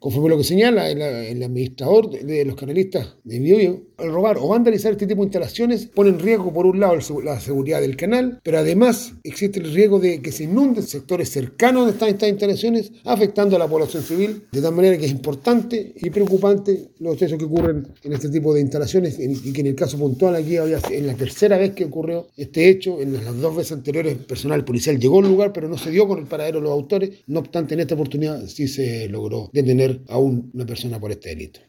Conforme a lo que señala el administrador de los canalistas de Biobío, al robar o vandalizar este tipo de instalaciones pone en riesgo, por un lado, la seguridad del canal, pero además existe el riesgo de que se inunden sectores cercanos de estas instalaciones, afectando a la población civil, de tal manera que es importante y preocupante los hechos que ocurren en este tipo de instalaciones, y que en el caso puntual aquí en la tercera vez que ocurrió este hecho. En las dos veces anteriores personal policial llegó al lugar, pero no se dio con el paradero de los autores. No obstante, en esta oportunidad sí se logró detener a una persona por este delito.